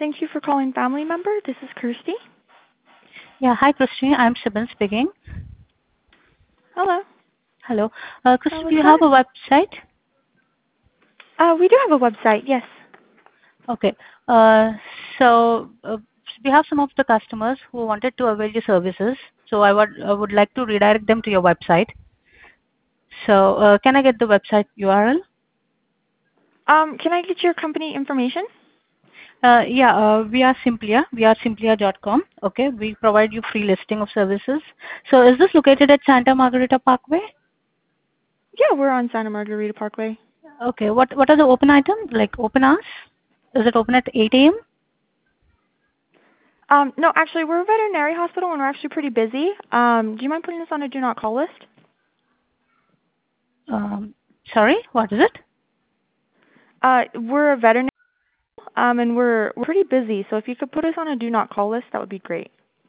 Thank you for calling Family Member. This is Kirsty. Yeah. Hi, Christine. I'm Shibin speaking. Hello. Hello. Christine, do What's you that? have a website? We do have a website, yes. Okay. Uh, so we have some of the customers who wanted to avail your services. So I would like to redirect them to your website. So can I get the website URL? Can I get your company information? We are Simplia. We are Simplia.com. Okay. We provide you free listing of services. So is this located at Santa Margarita Parkway? Yeah, we're on Santa Margarita Parkway. Okay. What are the open items? Like open hours? Is it open at 8 a.m.? No, actually, we're a veterinary hospital and we're actually pretty busy. Do you mind putting us on a do not call list? Um, Sorry, what is it? We're a veterinary and we're pretty busy, so if you could put us on a do not call list, that would be great.